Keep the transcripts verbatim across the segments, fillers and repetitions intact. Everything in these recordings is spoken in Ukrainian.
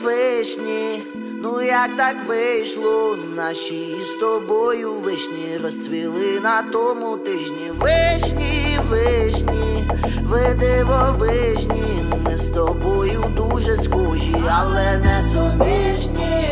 вишні, ну як так вийшло, наші з тобою вишні розцвіли на тому тижні. Вишні, вишні, ви дивовижні, ми з тобою дуже схожі, але не суміжні.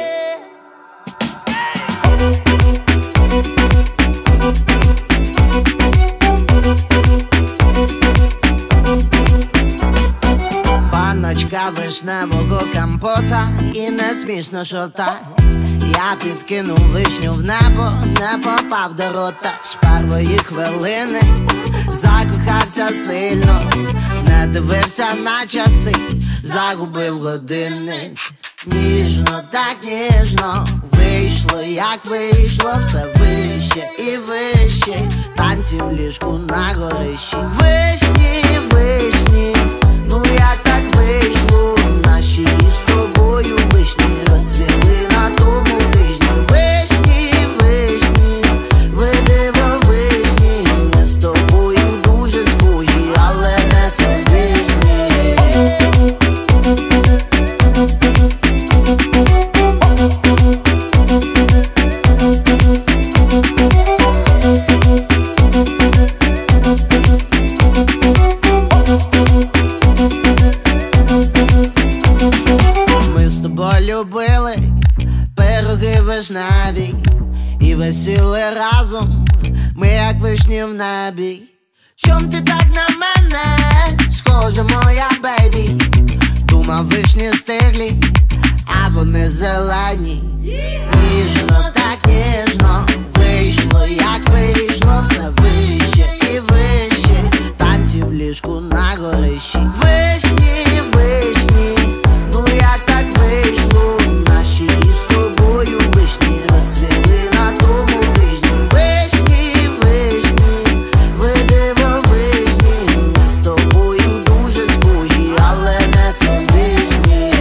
Баночка вишневого компота, і не смішно, що так. Я підкинув вишню в небо, не попав до рота. З першої хвилини закохався сильно, не дивився на часи, загубив години. Ніжно, так ніжно вийшло, як вийшло, все вище і вище, танці в ліжку на горищі. Вишні, вишні, ну як так вийшло, наші з тобою вишні розцвіли на тому тижні. Вишні, вишні, ви дивовижні, ми з тобою дуже схожі, але не суміжні. Ми з тобою любили пироги вишневі і висіли разом, ми як вишні в небі. Чом ти так на мене схожа, моя бейбі? Думав, вишні стиглі, а вони зелені. Ніжно, так ніжно вийшло, як вийшло, все вище і вище, танці в ліжку на горищі. Вишні, вишні, ну як так вийшло, наші з тобою вишні розцвіли на тому тижні. Вишні, вишні, ви дивовижні, ми з тобою дуже схожі, але не суміжні.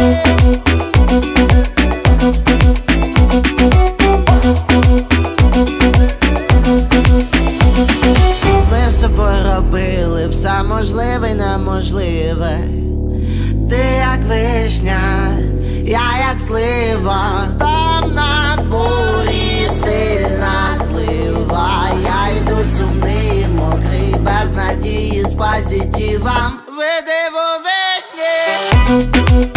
Ми з тобою робили все можливе й неможливе. Ти як вишня, я як слива, там на дворі сильна злива. Я йду сумний, мокрий, без надії, з позитивом. Ви дивовижні.